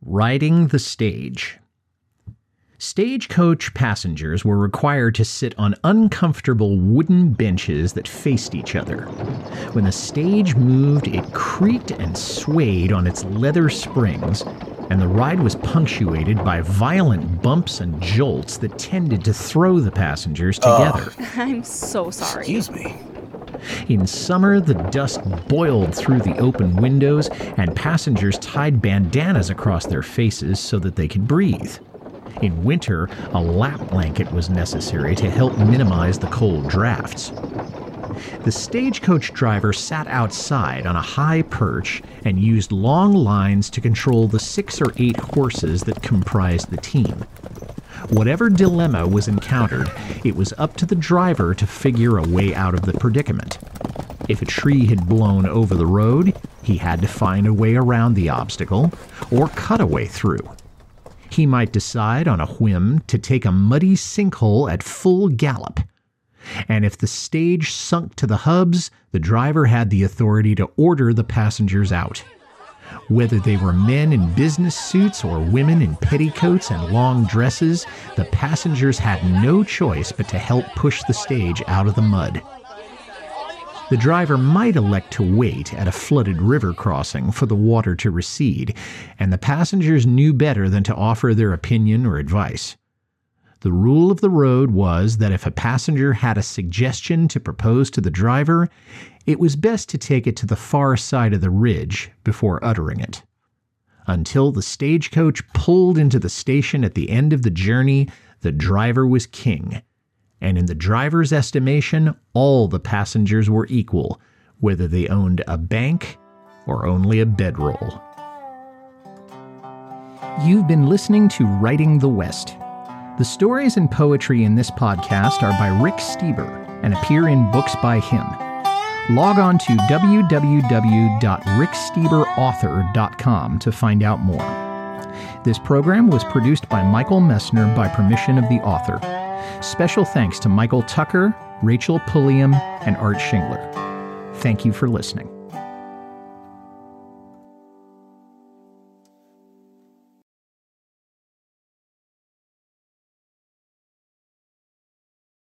Riding the stage. Stagecoach passengers were required to sit on uncomfortable wooden benches that faced each other. When the stage moved, it creaked and swayed on its leather springs, and the ride was punctuated by violent bumps and jolts that tended to throw the passengers together. I'm so sorry. Excuse me. In summer, the dust boiled through the open windows, and passengers tied bandanas across their faces so that they could breathe. In winter, a lap blanket was necessary to help minimize the cold drafts. The stagecoach driver sat outside on a high perch and used long lines to control the 6 or 8 horses that comprised the team. Whatever dilemma was encountered, it was up to the driver to figure a way out of the predicament. If a tree had blown over the road, he had to find a way around the obstacle or cut a way through. He might decide on a whim to take a muddy sinkhole at full gallop. And if the stage sunk to the hubs, the driver had the authority to order the passengers out. Whether they were men in business suits or women in petticoats and long dresses, the passengers had no choice but to help push the stage out of the mud. The driver might elect to wait at a flooded river crossing for the water to recede, and the passengers knew better than to offer their opinion or advice. The rule of the road was that if a passenger had a suggestion to propose to the driver, it was best to take it to the far side of the ridge before uttering it. Until the stagecoach pulled into the station at the end of the journey, the driver was king. And in the driver's estimation, all the passengers were equal, whether they owned a bank or only a bedroll. You've been listening to Writing the West. The stories and poetry in this podcast are by Rick Steber and appear in books by him. Log on to www.ricksteberauthor.com to find out more. This program was produced by Michael Messner by permission of the author. Special thanks to Michael Tucker, Rachel Pulliam, and Art Shingler. Thank you for listening.